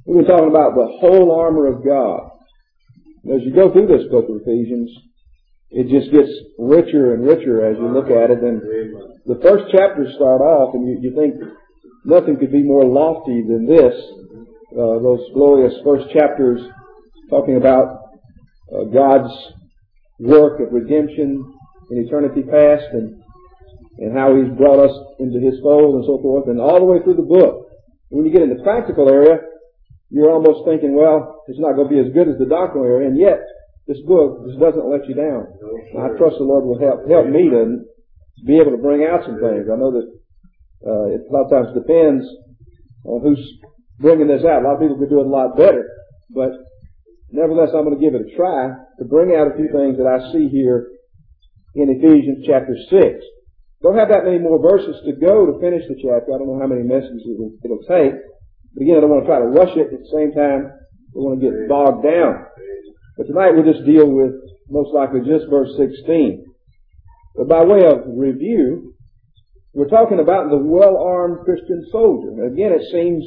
We've been talking about the whole armor of God. As you go through this book of Ephesians, it just gets richer and richer as you look at it. And the first chapters start off, and you think nothing could be more lofty than this. Those glorious first chapters talking about God's work of redemption in eternity past and how He's brought us into His fold and so forth, and all the way through the book. When you get in the practical area, you're almost thinking, well, it's not going to be as good as the doctrinal area, and yet this book just doesn't let you down. I trust the Lord will help me to be able to bring out some things. I know that it a lot of times depends on who's bringing this out. A lot of people could do it a lot better, but nevertheless, I'm going to give it a try to bring out a few things that I see here in Ephesians chapter 6. Don't have that many more verses to go to finish the chapter. I don't know how many messages it'll take. But again, I don't want to try to rush it. At the same time, we want to get bogged down. But tonight we'll just deal with, most likely, just verse 16. But by way of review, we're talking about the well-armed Christian soldier. And again, it seems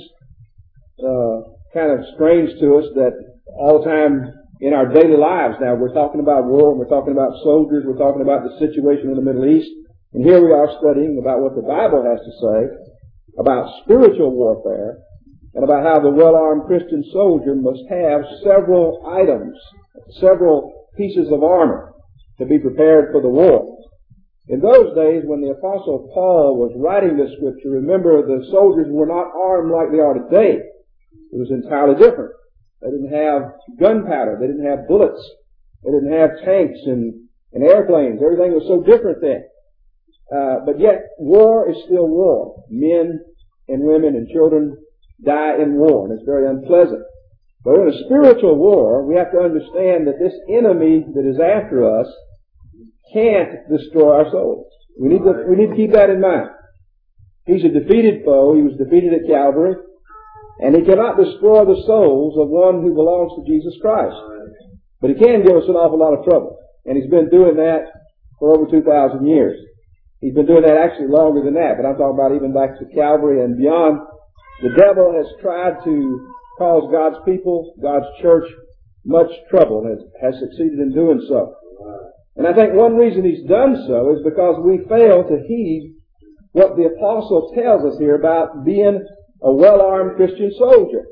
kind of strange to us that all the time in our daily lives now we're talking about war, and we're talking about soldiers, we're talking about the situation in the Middle East. And here we are studying about what the Bible has to say about spiritual warfare, and about how the well-armed Christian soldier must have several items, several pieces of armor to be prepared for the war. In those days, when the Apostle Paul was writing this scripture, remember the soldiers were not armed like they are today. It was entirely different. They didn't have gunpowder. They didn't have bullets. They didn't have tanks and airplanes. Everything was so different then. But yet, war is still war. Men and women and children die in war, and it's very unpleasant. But in a spiritual war, we have to understand that this enemy that is after us can't destroy our souls. We need to keep that in mind. He's a defeated foe. He was defeated at Calvary, and he cannot destroy the souls of one who belongs to Jesus Christ. But he can give us an awful lot of trouble, and he's been doing that for over 2,000 years. He's been doing that actually longer than that, but I'm talking about even back to Calvary and beyond. The devil has tried to cause God's people, God's church, much trouble, and has succeeded in doing so. And I think one reason he's done so is because we fail to heed what the apostle tells us here about being a well-armed Christian soldier.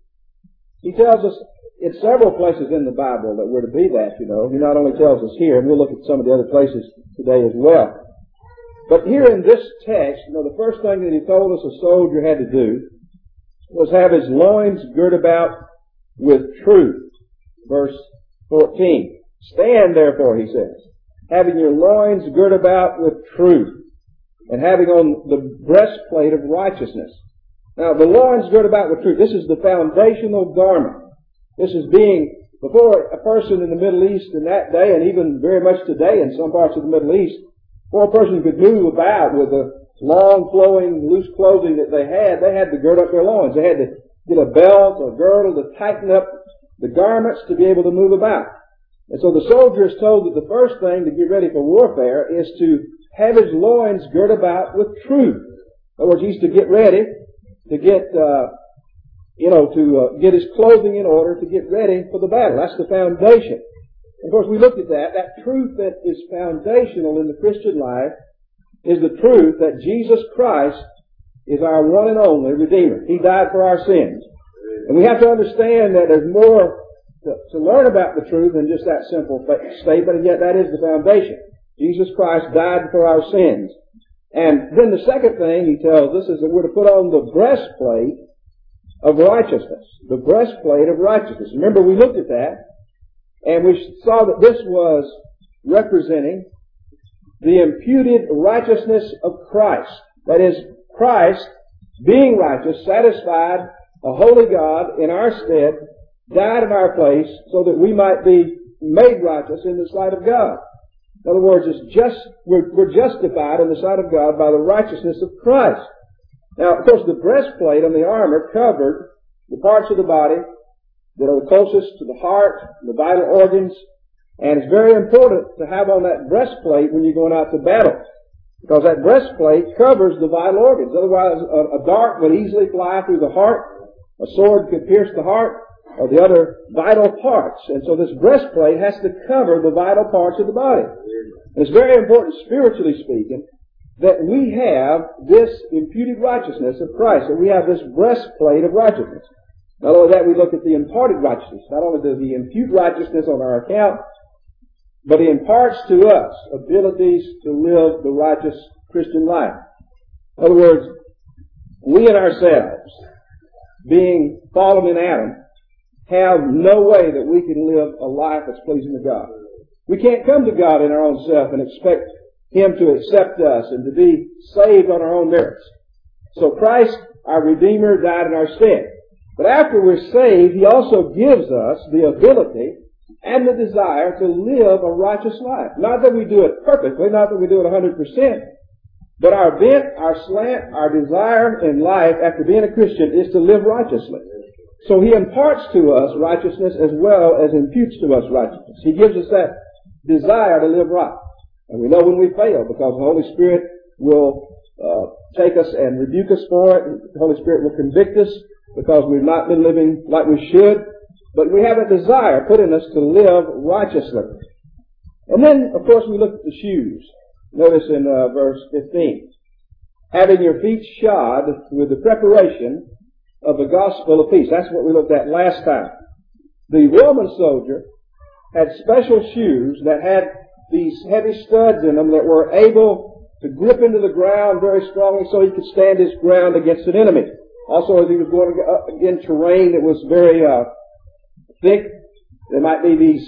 He tells us in several places in the Bible that we're to be that, you know. He not only tells us here, and we'll look at some of the other places today as well. But here in this text, you know, the first thing that he told us a soldier had to do was have his loins girt about with truth. Verse 14. Stand therefore, he says, having your loins girt about with truth, and having on the breastplate of righteousness. Now, the loins girt about with truth, this is the foundational garment. This is being, before a person in the Middle East in that day, and even very much today in some parts of the Middle East, before a person could move about with the long, flowing, loose clothing that they had to gird up their loins. They had to get a belt or girdle to tighten up the garments to be able to move about. And so the soldier is told that the first thing to get ready for warfare is to have his loins girt about with truth. In other words, he's to get ready to get, get his clothing in order to get ready for the battle. That's the foundation. Of course, we looked at that. That truth that is foundational in the Christian life is the truth that Jesus Christ is our one and only Redeemer. He died for our sins. And we have to understand that there's more to learn about the truth than just that simple statement, and yet that is the foundation. Jesus Christ died for our sins. And then the second thing he tells us is that we're to put on the breastplate of righteousness. The breastplate of righteousness. Remember, we looked at that, and we saw that this was representing the imputed righteousness of Christ. That is, Christ, being righteous, satisfied a holy God in our stead, died in our place so that we might be made righteous in the sight of God. In other words, we're justified in the sight of God by the righteousness of Christ. Now, of course, the breastplate on the armor covered the parts of the body that are the closest to the heart, the vital organs, and it's very important to have on that breastplate when you're going out to battle, because that breastplate covers the vital organs. Otherwise, a dart would easily fly through the heart, A sword could pierce the heart or the other vital parts. And so this breastplate has to cover the vital parts of the body. And it's very important, spiritually speaking, that we have this imputed righteousness of Christ, that we have this breastplate of righteousness. Not only that, we look at the imparted righteousness. Not only does He impute righteousness on our account, but He imparts to us abilities to live the righteous Christian life. In other words, we in ourselves, being fallen in Adam, have no way that we can live a life that's pleasing to God. We can't come to God in our own self and expect Him to accept us and to be saved on our own merits. So Christ, our Redeemer, died in our stead. But after we're saved, He also gives us the ability and the desire to live a righteous life. Not that we do it perfectly, not that we do it 100%, but our bent, our slant, our desire in life after being a Christian is to live righteously. So He imparts to us righteousness as well as imputes to us righteousness. He gives us that desire to live right. And we know when we fail because the Holy Spirit will take us and rebuke us for it. The Holy Spirit will convict us because we've not been living like we should. But we have a desire put in us to live righteously. And then, of course, we look at the shoes. Notice in verse 15. Having your feet shod with the preparation of the gospel of peace. That's what we looked at last time. The Roman soldier had special shoes that had these heavy studs in them that were able to grip into the ground very strongly so he could stand his ground against an enemy. Also, as he was going up against terrain that was very thick, there might be these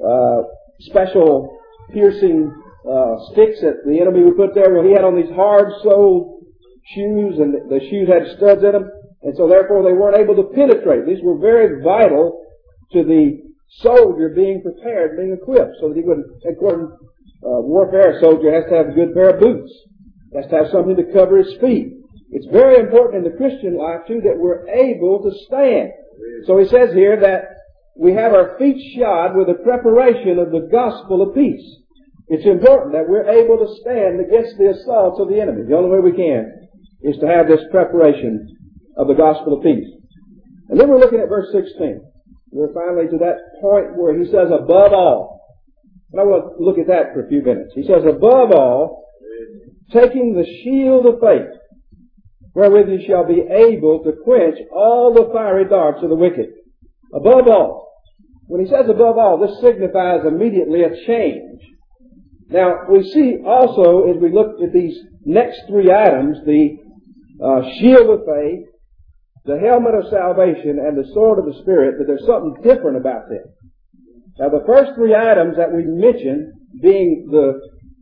special piercing sticks that the enemy would put there. Well, he had on these hard-soled shoes, and the shoes had studs in them, and so therefore they weren't able to penetrate. These were very vital to the soldier being prepared, being equipped, so that he would, according warfare, a soldier has to have a good pair of boots. He has to have something to cover his feet. It's very important in the Christian life, too, that we're able to stand. So he says here that we have our feet shod with the preparation of the gospel of peace. It's important that we're able to stand against the assaults of the enemy. The only way we can is to have this preparation of the gospel of peace. And then we're looking at verse 16. We're finally to that point where he says, above all. And I want to look at that for a few minutes. He says, above all, taking the shield of faith, wherewith you shall be able to quench all the fiery darts of the wicked. Above all. When he says above all, this signifies immediately a change. Now, we see also, as we look at these next three items, the shield of faith, the helmet of salvation, and the sword of the Spirit, that there's something different about them. Now, the first three items that we mentioned, being the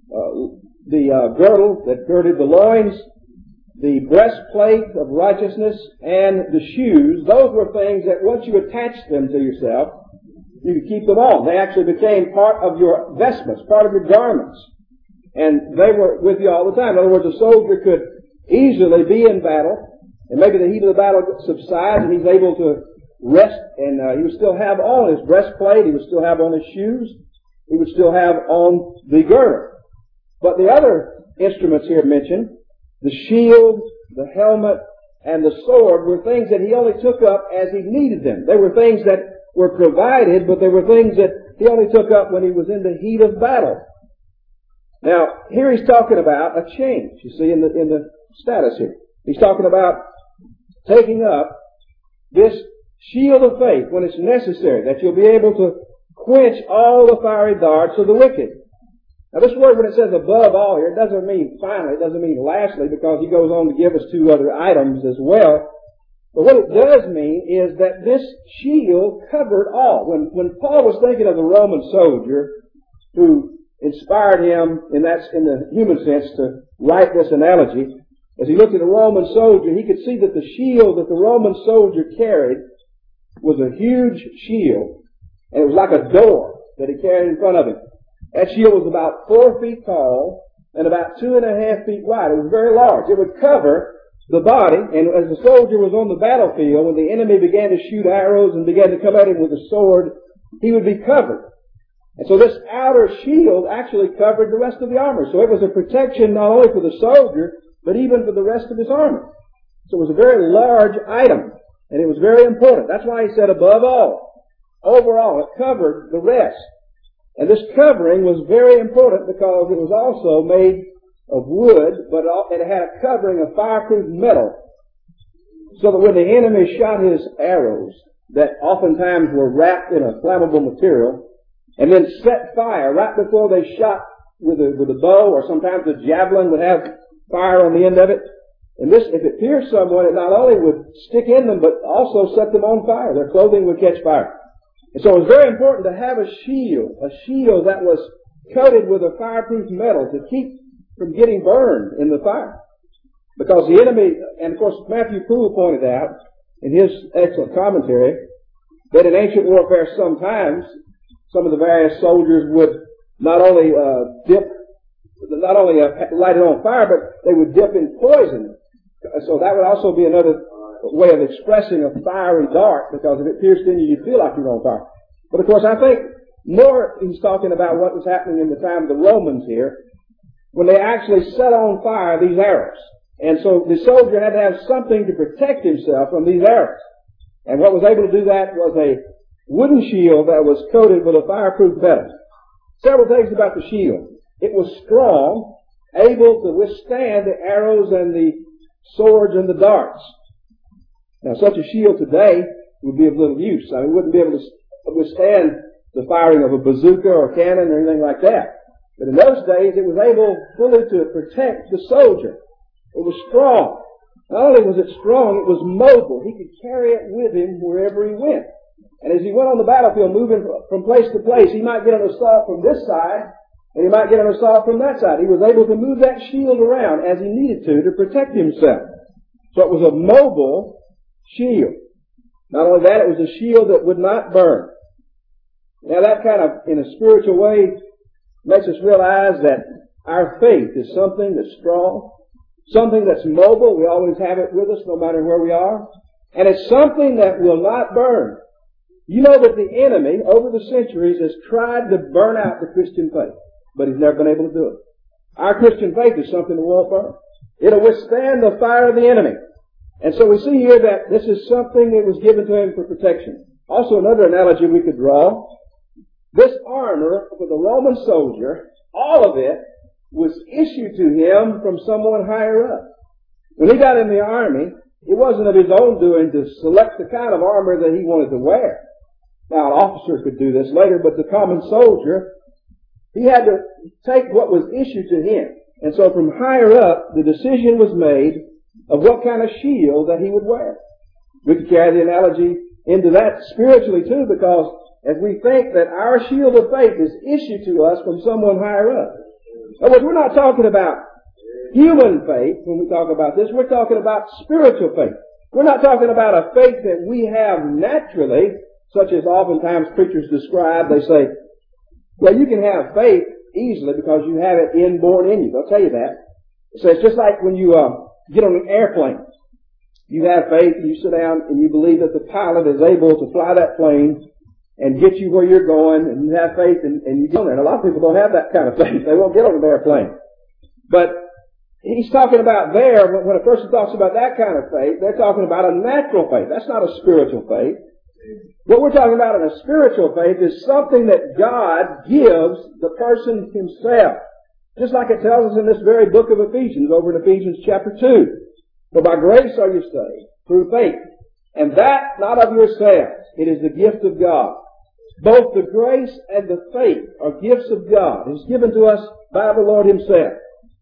girdle that girded the loins, the breastplate of righteousness, and the shoes, those were things that once you attached them to yourself, you could keep them on. They actually became part of your vestments, part of your garments. And they were with you all the time. In other words, a soldier could easily be in battle, and maybe the heat of the battle subsides, and he's able to rest, and he would still have on his breastplate, he would still have on his shoes, he would still have on the girdle. But the other instruments here mentioned, the shield, the helmet, and the sword, were things that he only took up as he needed them. They were things that were provided, but they were things that he only took up when he was in the heat of battle. Now, here he's talking about a change, you see, in the status here. He's talking about taking up this shield of faith when it's necessary, that you'll be able to quench all the fiery darts of the wicked. Now, this word, when it says above all here, it doesn't mean finally, it doesn't mean lastly, because he goes on to give us two other items as well. But what it does mean is that this shield covered all. When Paul was thinking of the Roman soldier who inspired him in the human sense to write this analogy, as he looked at a Roman soldier, he could see that the shield that the Roman soldier carried was a huge shield, and it was like a door that he carried in front of him. That shield was about 4 feet tall and about 2.5 feet wide. It was very large. It would cover the body, and as the soldier was on the battlefield, when the enemy began to shoot arrows and began to come at him with a sword, he would be covered. And so this outer shield actually covered the rest of the armor. So it was a protection not only for the soldier, but even for the rest of his armor. So it was a very large item. And it was very important. That's why he said above all. Overall, it covered the rest. And this covering was very important because it was also made of wood, but it had a covering of fireproof metal. So that when the enemy shot his arrows, that oftentimes were wrapped in a flammable material, and then set fire right before they shot with a bow, or sometimes a javelin would have fire on the end of it. And this, if it pierced someone, it not only would stick in them, but also set them on fire. Their clothing would catch fire. And so it was very important to have a shield that was coated with a fireproof metal to keep from getting burned in the fire. Because the enemy, and of course Matthew Poole pointed out in his excellent commentary, that in ancient warfare sometimes some of the various soldiers would not only light it on fire, but they would dip in poison. So that would also be another way of expressing a fiery dart, because if it pierced in you, you'd feel like you're on fire. But of course, I think more he's talking about what was happening in the time of the Romans here, when they actually set on fire these arrows. And so the soldier had to have something to protect himself from these arrows. And what was able to do that was a wooden shield that was coated with a fireproof metal. Several things about the shield. It was strong, able to withstand the arrows and the swords and the darts. Now, such a shield today would be of little use. I mean, it wouldn't be able to withstand the firing of a bazooka or cannon or anything like that. But in those days, it was able fully to protect the soldier. It was strong. Not only was it strong, it was mobile. He could carry it with him wherever he went. And as he went on the battlefield, moving from place to place, he might get an assault from this side, and he might get an assault from that side. He was able to move that shield around as he needed to protect himself. So it was a mobile shield. Not only that, it was a shield that would not burn. Now that kind of, in a spiritual way, makes us realize that our faith is something that's strong, something that's mobile. We always have it with us no matter where we are. And it's something that will not burn. You know that the enemy, over the centuries, has tried to burn out the Christian faith, but he's never been able to do it. Our Christian faith is something that won't burn. It'll withstand the fire of the enemy. And so we see here that this is something that was given to him for protection. Also, another analogy we could draw, this armor for the Roman soldier, all of it was issued to him from someone higher up. When he got in the army, it wasn't of his own doing to select the kind of armor that he wanted to wear. Now, an officer could do this later, but the common soldier, he had to take what was issued to him. And so from higher up, the decision was made of what kind of shield that he would wear. We could carry the analogy into that spiritually too, because as we think that our shield of faith is issued to us from someone higher up. In other words, we're not talking about human faith when we talk about this. We're talking about spiritual faith. We're not talking about a faith that we have naturally, such as oftentimes preachers describe. They say, well, you can have faith easily because you have it inborn in you. They'll tell you that. So it's just like when you get on an airplane. You have faith, and you sit down, and you believe that the pilot is able to fly that plane and get you where you're going, and you have faith, and you get on there. And a lot of people don't have that kind of faith. They won't get on an airplane. But he's talking about there, when a person talks about that kind of faith, they're talking about a natural faith. That's not a spiritual faith. What we're talking about in a spiritual faith is something that God gives the person himself. Just like it tells us in this very book of Ephesians, over in Ephesians chapter 2. For by grace are you saved, through faith. And that not of yourselves. It is the gift of God. Both the grace and the faith are gifts of God. It's given to us by the Lord himself.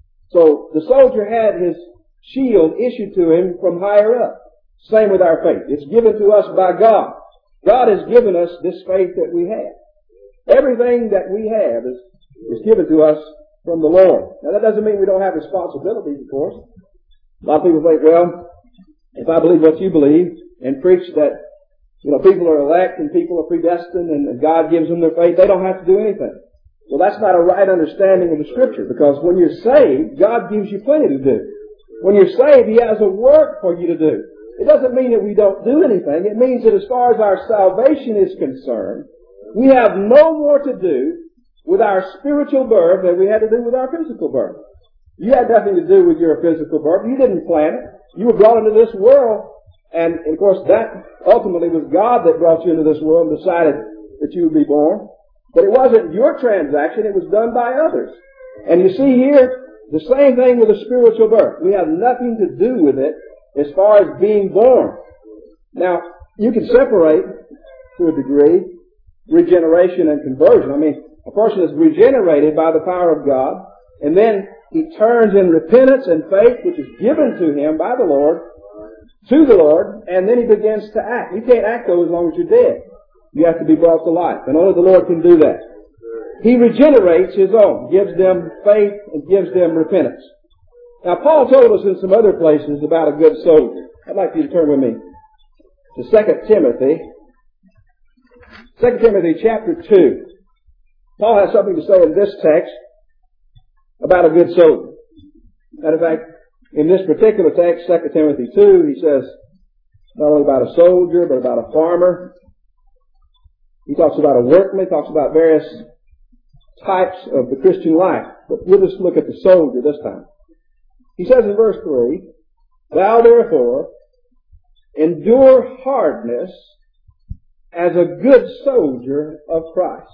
So the soldier had his shield issued to him from higher up. Same with our faith. It's given to us by God. God has given us this faith that we have. Everything that we have is given to us from the Lord. Now that doesn't mean we don't have responsibilities, of course. A lot of people think, well, if I believe what you believe and preach that, people are elect and people are predestined and God gives them their faith, they don't have to do anything. Well, that's not a right understanding of the Scripture, because when you're saved, God gives you plenty to do. When you're saved, He has a work for you to do. It doesn't mean that we don't do anything. It means that as far as our salvation is concerned, we have no more to do with our spiritual birth than we had to do with our physical birth. You had nothing to do with your physical birth. You didn't plan it. You were brought into this world And of course that ultimately was God that brought you into this world and decided that you would be born. But it wasn't your transaction, it was done by others. And you see here, the same thing with a spiritual birth. We have nothing to do with it as far as being born. Now, you can separate, to a degree, regeneration and conversion. I mean, a person is regenerated by the power of God, and then he turns in repentance and faith, which is given to him by the Lord, to the Lord, and then he begins to act. You can't act though as long as you're dead. You have to be brought to life, and only the Lord can do that. He regenerates his own, gives them faith and gives them repentance. Now, Paul told us in some other places about a good soldier. I'd like you to turn with me to 2 Timothy. 2 Timothy chapter 2. Paul has something to say in this text about a good soldier. Matter of fact, in this particular text, 2 Timothy 2, he says not only about a soldier, but about a farmer. He talks about a workman, he talks about various types of the Christian life. But we'll just look at the soldier this time. He says in verse 3, "Thou therefore endure hardness as a good soldier of Christ."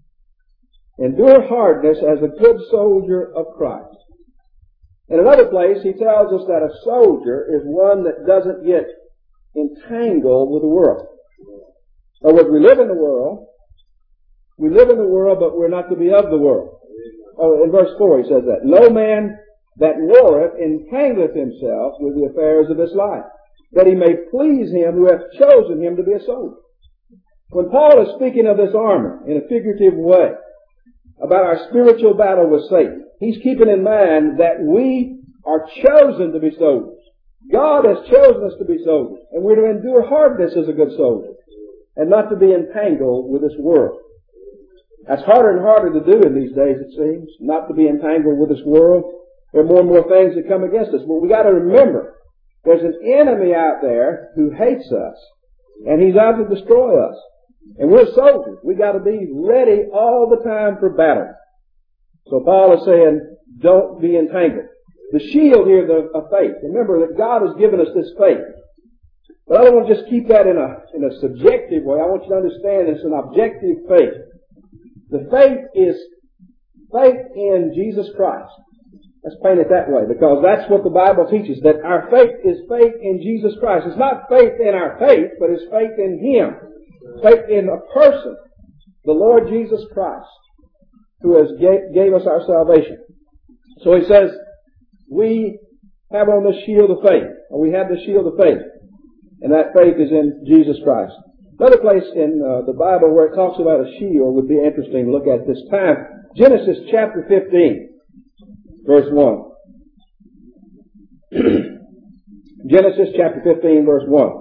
Endure hardness as a good soldier of Christ. In another place, he tells us that a soldier is one that doesn't get entangled with the world. In other words, we live in the world, but we're not to be of the world. Oh, in verse 4 he says that. "No man that warreth entangleth himself with the affairs of this life, that he may please him who hath chosen him to be a soldier." When Paul is speaking of this armor in a figurative way, about our spiritual battle with Satan, he's keeping in mind that we are chosen to be soldiers. God has chosen us to be soldiers, and we're to endure hardness as a good soldier, and not to be entangled with this world. That's harder and harder to do in these days, it seems, not to be entangled with this world. There are more and more things that come against us. But we got to remember, there's an enemy out there who hates us, and he's out to destroy us. And we're soldiers. We got to be ready all the time for battle. So Paul is saying, don't be entangled. The shield here of faith. Remember that God has given us this faith. But I don't want to just keep that in a subjective way. I want you to understand it's an objective faith. The faith is faith in Jesus Christ. Let's paint it that way, because that's what the Bible teaches, that our faith is faith in Jesus Christ. It's not faith in our faith, but it's faith in Him. Faith in a person, the Lord Jesus Christ, who has gave us our salvation. So he says, we have on the shield of faith, or we have the shield of faith, and that faith is in Jesus Christ. Another place in the Bible where it talks about a shield would be interesting to look at this time. Genesis chapter 15, verse 1. Genesis chapter 15, verse 1.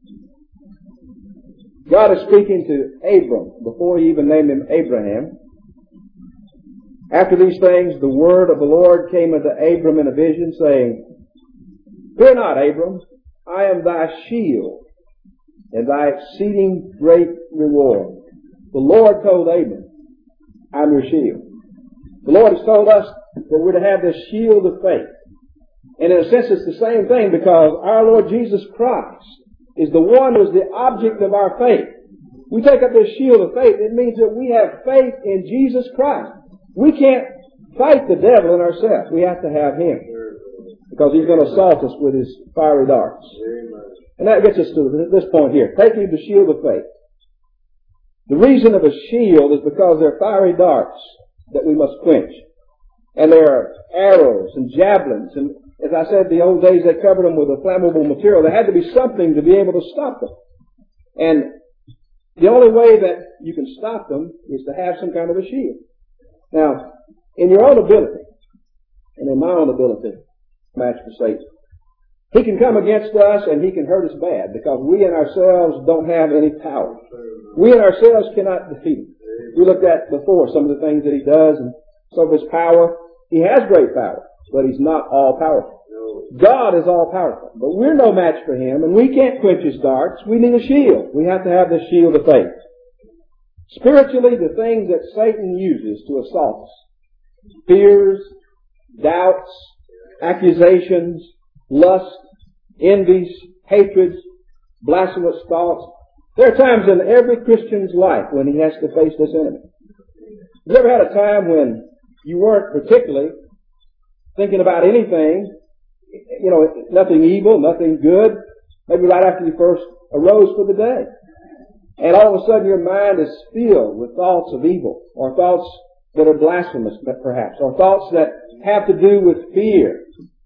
God is speaking to Abram before he even named him Abraham. After these things, the word of the Lord came unto Abram in a vision, saying, Fear not, Abram, I am thy shield, and thy exceeding great reward. The Lord told Abram, I'm your shield. The Lord has told us that we're to have this shield of faith. And in a sense, it's the same thing, because our Lord Jesus Christ is the one who is the object of our faith. We take up this shield of faith. It means that we have faith in Jesus Christ. We can't fight the devil in ourselves. We have to have Him, because he's going to assault us with his fiery darts. And that gets us to this point here. Taking the shield of faith. The reason of a shield is because there are fiery darts that we must quench. And there are arrows and javelins. And as I said, the old days they covered them with a flammable material. There had to be something to be able to stop them. And the only way that you can stop them is to have some kind of a shield. Now, in your own ability, and in my own ability, match for Satan, he can come against us and he can hurt us bad, because we in ourselves don't have any power. We in ourselves cannot defeat him. We looked at before some of the things that he does and some of his power. He has great power, but he's not all powerful. God is all powerful, but we're no match for him, and we can't quench his darts. We need a shield. We have to have the shield of faith. Spiritually, the things that Satan uses to assault us, fears, doubts, accusations, lust, envies, hatreds, blasphemous thoughts. There are times in every Christian's life when he has to face this enemy. Have you ever had a time when you weren't particularly thinking about anything, nothing evil, nothing good, maybe right after you first arose for the day, and all of a sudden your mind is filled with thoughts of evil, or thoughts that are blasphemous perhaps, or thoughts that have to do with fear?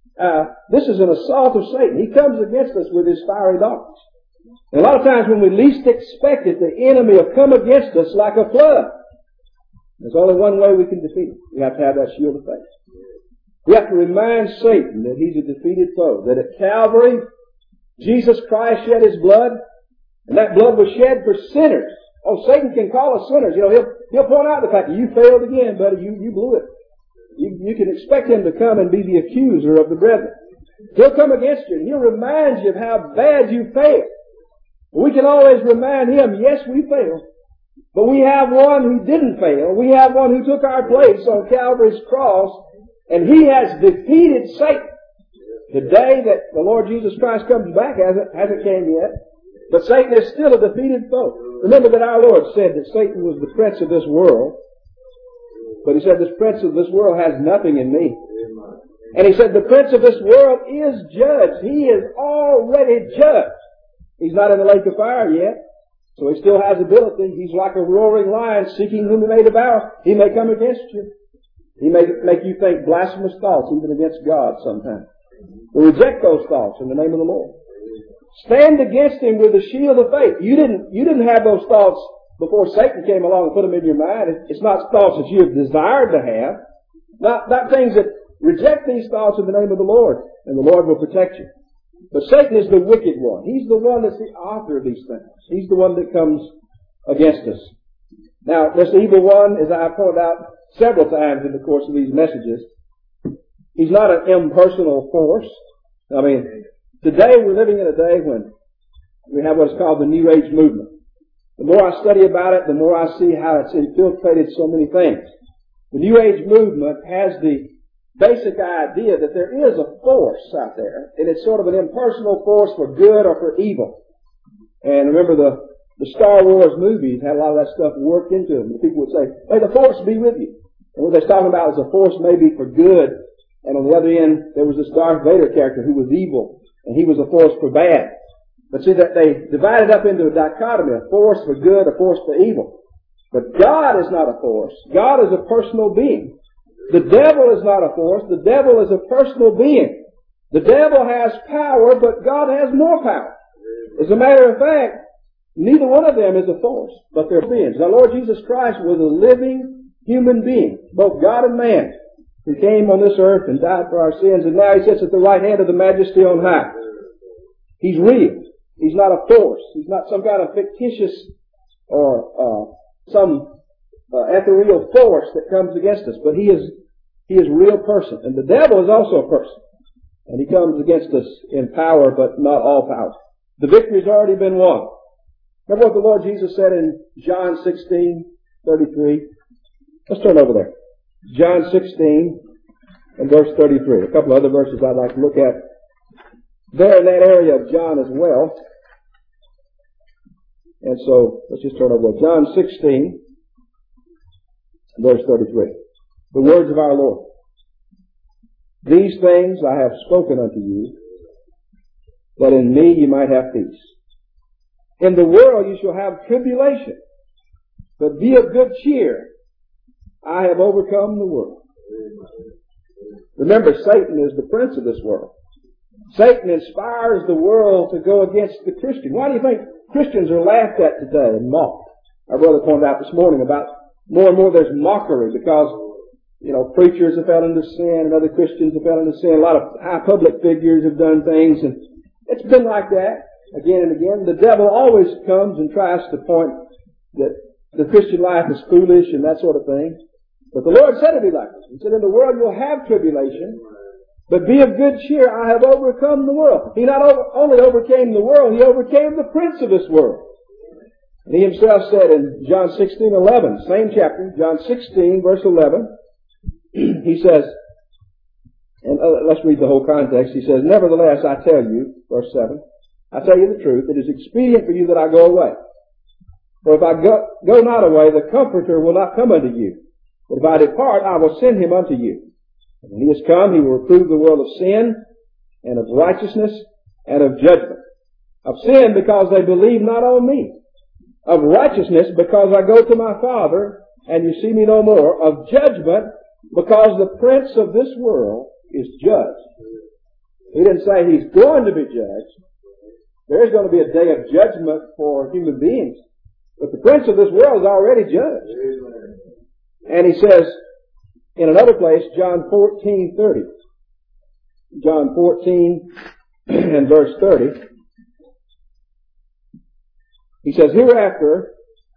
This is an assault of Satan. He comes against us with his fiery darts. And a lot of times when we least expect it, the enemy will come against us like a flood. There's only one way we can defeat it. We have to have that shield of faith. We have to remind Satan that he's a defeated foe, that at Calvary, Jesus Christ shed his blood, and that blood was shed for sinners. Oh, Satan can call us sinners. He'll point out the fact that you failed again, buddy. You blew it. You can expect him to come and be the accuser of the brethren. He'll come against you and he'll remind you of how bad you failed. We can always remind him, yes, we failed, but we have one who didn't fail. We have one who took our place on Calvary's cross, and he has defeated Satan. The day that the Lord Jesus Christ comes back hasn't came yet, but Satan is still a defeated foe. Remember that our Lord said that Satan was the prince of this world, but he said this prince of this world has nothing in me. And he said the prince of this world is judged. He is already judged. He's not in the lake of fire yet, so he still has ability. He's like a roaring lion seeking whom he may devour. He may come against you. He may make you think blasphemous thoughts even against God sometimes. Well, reject those thoughts in the name of the Lord. Stand against him with the shield of faith. You didn't have those thoughts before Satan came along and put them in your mind. It's not thoughts that you have desired to have. Not things that reject these thoughts in the name of the Lord, and the Lord will protect you. But Satan is the wicked one. He's the one that's the author of these things. He's the one that comes against us. Now, this evil one, as I pointed out several times in the course of these messages, he's not an impersonal force. I mean, today we're living in a day when we have what is called the New Age movement. The more I study about it, the more I see how it's infiltrated so many things. The New Age movement has the basic idea that there is a force out there, and it's sort of an impersonal force for good or for evil. And remember the Star Wars movies had a lot of that stuff worked into them. The people would say, may the force be with you. And what they're talking about is a force maybe for good, and on the other end there was this Darth Vader character who was evil, and he was a force for bad. But see, that they divided up into a dichotomy, a force for good, a force for evil. But God is not a force. God is a personal being. The devil is not a force. The devil is a personal being. The devil has power, but God has more power. As a matter of fact, neither one of them is a force, but they're beings. Our Lord Jesus Christ was a living human being, both God and man, who came on this earth and died for our sins, and now he sits at the right hand of the Majesty on high. He's real. He's not a force. He's not some kind of fictitious or some ethereal force that comes against us, but he is a real person. And the devil is also a person. And he comes against us in power, but not all power. The victory's already been won. Remember what the Lord Jesus said in John 16:33? Let's turn over there. John 16 and verse 33. A couple of other verses I'd like to look at there in that area of John as well. And so, let's just turn over there. John 16 verse 33. The words of our Lord. These things I have spoken unto you, that in me you might have peace. In the world you shall have tribulation, but be of good cheer. I have overcome the world. Remember, Satan is the prince of this world. Satan inspires the world to go against the Christian. Why do you think Christians are laughed at today and mocked? Our brother pointed out this morning about more and more there's mockery because, preachers have fell into sin and other Christians have fell into sin. A lot of high public figures have done things, and it's been like that again and again. The devil always comes and tries to point that the Christian life is foolish and that sort of thing. But the Lord said it'd be like this. He said, in the world you'll have tribulation, but be of good cheer. I have overcome the world. He not only overcame the world, he overcame the prince of this world. And he himself said in John 16:11, same chapter, John 16, verse 11, he says, and let's read the whole context. He says, nevertheless, I tell you, verse 7, I tell you the truth, it is expedient for you that I go away. For if I go not away, the Comforter will not come unto you. But if I depart, I will send him unto you. And when he is come, he will reprove the world of sin, and of righteousness, and of judgment. Of sin, because they believe not on me. Of righteousness, because I go to my Father, and you see me no more. Of judgment, because the prince of this world is judged. He didn't say he's going to be judged. There is going to be a day of judgment for human beings. But the prince of this world is already judged. And he says, in another place, John 14:30. John 14 and verse 30. He says, hereafter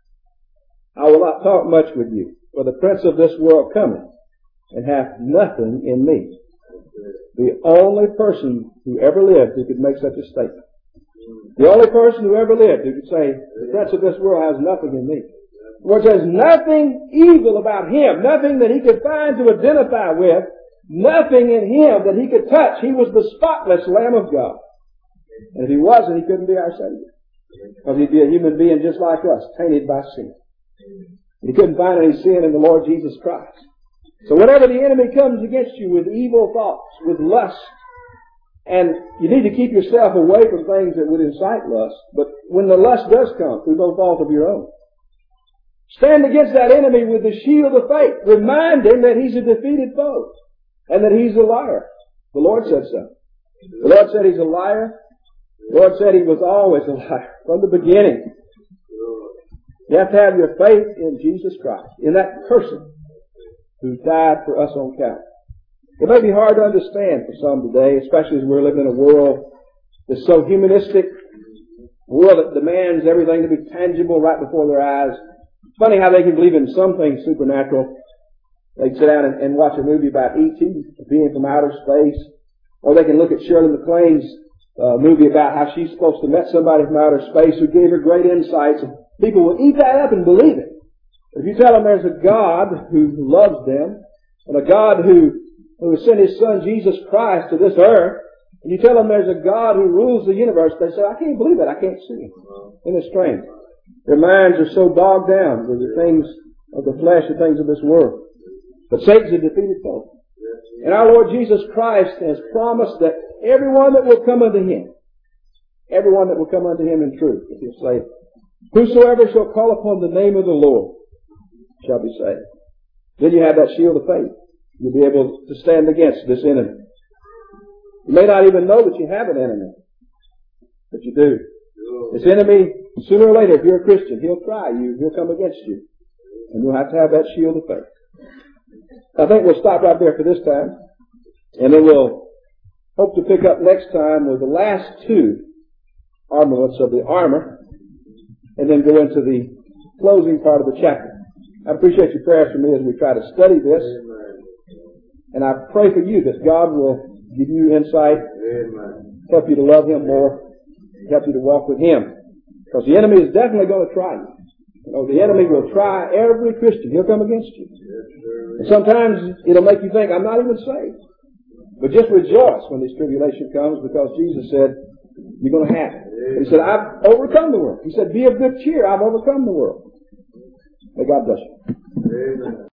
I will not talk much with you, for the prince of this world cometh, and hath nothing in me. The only person who ever lived who could make such a statement. The only person who ever lived who could say, the prince of this world has nothing in me. The Lord says nothing evil about him, nothing that he could find to identify with, nothing in him that he could touch. He was the spotless Lamb of God. And if he wasn't, he couldn't be our Savior. Because he'd be a human being just like us, tainted by sin. He couldn't find any sin in the Lord Jesus Christ. So whenever the enemy comes against you with evil thoughts, with lust, and you need to keep yourself away from things that would incite lust, but when the lust does come, through no fault of your own, stand against that enemy with the shield of faith. Remind him that he's a defeated foe, and that he's a liar. The Lord said so. The Lord said he's a liar. The Lord said he was always a liar, from the beginning. You have to have your faith in Jesus Christ, in that person who died for us on Calvary. It may be hard to understand for some today, especially as we're living in a world that's so humanistic, a world that demands everything to be tangible right before their eyes. It's funny how they can believe in some things supernatural. They can sit down and watch a movie about E.T., being from outer space, or they can look at Shirley MacLaine's movie about how she's supposed to met somebody from outer space who gave her great insights, and people will eat that up and believe it. If you tell them there's a God who loves them, and a God who has sent His Son Jesus Christ to this earth, and you tell them there's a God who rules the universe, they say, I can't believe that, I can't see Him. Isn't it strange? Their minds are so bogged down with the things of the flesh, the things of this world. But Satan's a defeated foe. And our Lord Jesus Christ has promised that everyone that will come unto Him, everyone that will come unto Him in truth, if He'll say, whosoever shall call upon the name of the Lord shall be saved. Then you have that shield of faith. You'll be able to stand against this enemy. You may not even know that you have an enemy, but you do. This enemy, sooner or later, if you're a Christian, he'll try you, he'll come against you. And you'll have to have that shield of faith. I think we'll stop right there for this time. And then we'll hope to pick up next time with the last two armaments of the armor. And then go into the closing part of the chapter. I appreciate your prayers for me as we try to study this. And I pray for you that God will give you insight, help you to love Him more, help you to walk with Him. Because the enemy is definitely going to try you. You know, the enemy will try every Christian. He'll come against you. And sometimes it'll make you think, I'm not even saved. But just rejoice when this tribulation comes, because Jesus said, you're going to have it. He said, I've overcome the world. He said, be of good cheer. I've overcome the world. May God bless you. Amen.